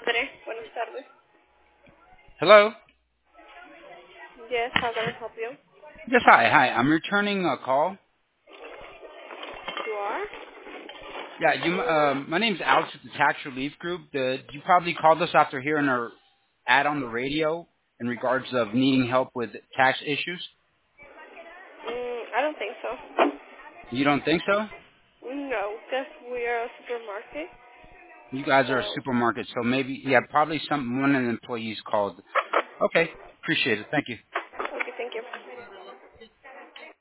André, buenas tardes. Hello? Yes, how can I help you? Yes, hi. Hi. I'm returning a call. You are? Yeah, my name's Alex at the Tax Relief Group. You probably called us after hearing our ad on the radio in regards of needing help with tax issues. I don't think so. You don't think so? No, because we are a supermarket. You guys are a So, supermarket, so maybe, yeah, probably one of the employees called. Okay. Appreciate it. Thank you.